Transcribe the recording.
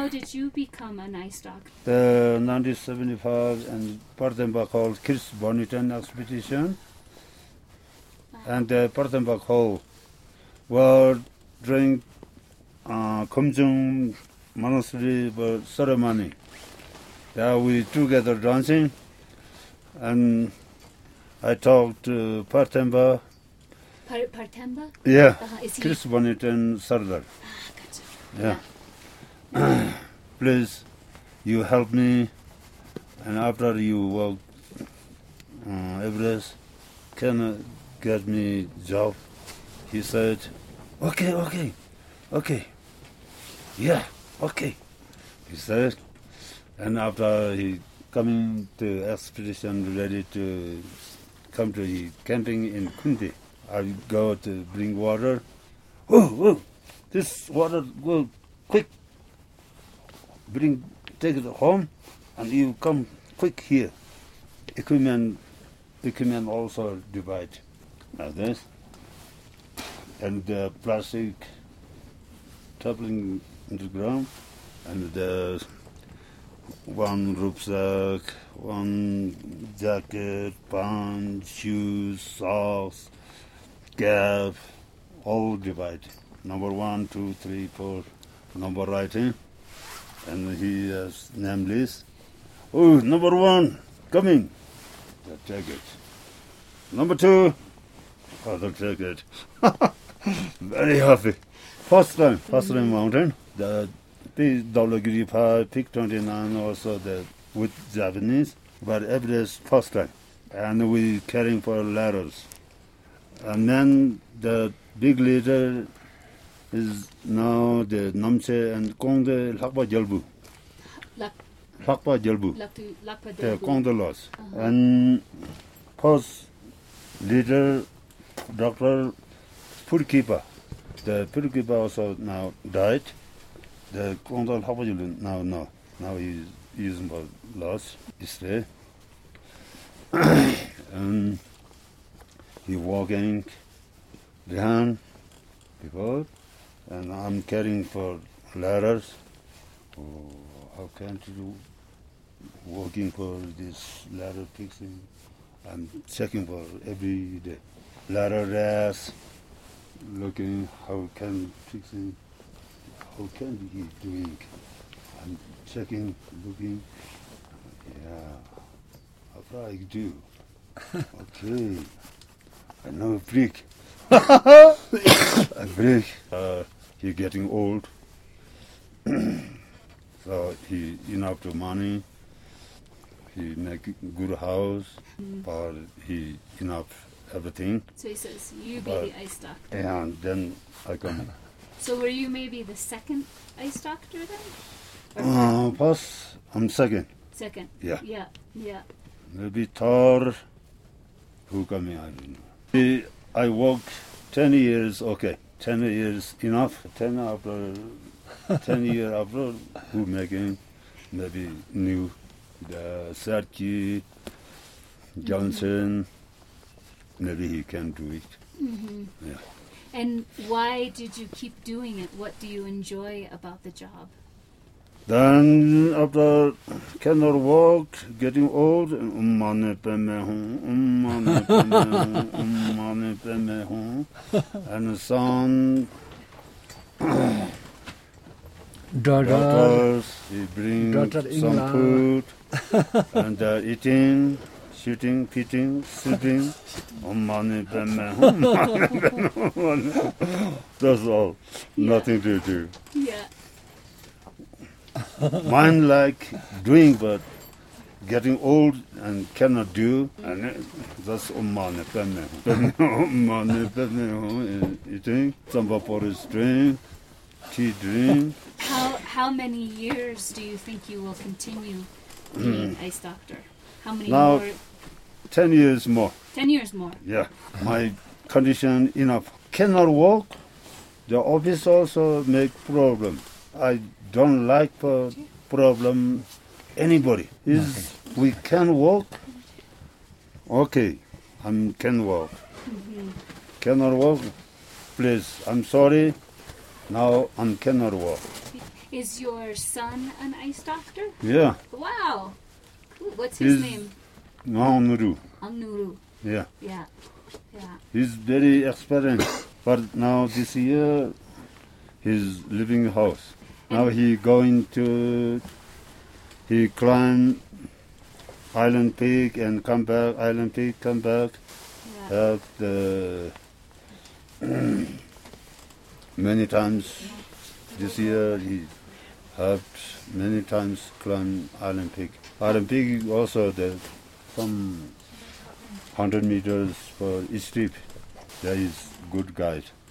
how did you become an eye doctor? The 1975 and Parthemba called Chris Bonington expedition. And the Parthemba Hall were during Kumjung Monastery ceremony. There we together dancing, and I talked to Parthemba. Parthemba? Yeah, Is he? Chris Bonington Sardar. Gotcha. Yeah. Please, you help me, and after you walk Everest, can get me job? He said, okay. Yeah, okay. He said, and after he coming to expedition ready to come to the camping in Kundi, I go to bring water. Whoa, this water go quick. Take it home, and you come quick here. Equipment also divide like this, and the plastic toppling into the ground, and the one rucksack, one jacket, pants, shoes, socks, cap, all divide. Number 1, 2, 3, 4, number writing, and he has name list. Oh, number 1 coming, the jacket. Number 2, other jacket. Very happy. First time mountain. The Dhaulagiri Pass, Peak 29 also with Japanese, but Everest first time. And we carrying for ladders. And then the big leader is now the Namche and Kongde Lakpa Jalbu. Lakpa Jalbu. The Kongde loss. And first leader, Dr. Purkipa. The Purkipa also now died. The Kongde Lakpa Jalbu now he's using for loss. Is there. And he walking behind before, and I'm carrying for ladders. Oh, how can you walking for this ladder fixing? I'm checking for every day. Ladder rest, looking how can fixing, how can he doing? I'm checking, looking. Yeah, how I do? Okay. I know break. I break. He's getting old. So he enough to money. He make good house, but he enough everything. So he says, you be the ice doctor. And then I come. So were you maybe the second ice doctor then? First, I'm second. Second. Yeah. Yeah. Maybe third. Who coming? I don't know. I worked 10 years. Okay, 10 years enough. 10 years after, who making maybe new the Sarki Johnson. Maybe he can do it. Mm-hmm. Yeah. And why did you keep doing it? What do you enjoy about the job? Then after cannot walk, getting old, and son, daughters, he bring some food, and eating, shooting, feeding, sleeping. That's all. Yeah. Nothing to do. Yeah. Mine like doing, but getting old and cannot do, and that's eating, some porridge drink, tea drink. How many years do you think you will continue being ice doctor? How many Now, more? 10 years more. 10 years more. Yeah, my condition enough. Cannot walk. The office also make problem. I don't like problem anybody. We can walk. Okay, I can walk. Mm-hmm. Cannot walk. Please, I'm sorry. Now I cannot walk. Is your son an ice doctor? Yeah, Wow. Ooh, what's his He's- name? Mahamuru. Angnuru. Yeah, Yeah. Yeah. he's very experienced. But now this year, he's leaving house. Now he climb Island Peak and come back, Island Peak, come back. Yeah. Many times this year he helped many times climb Island Peak. Island Peak also there's some 100 meters for each trip. There is good guide.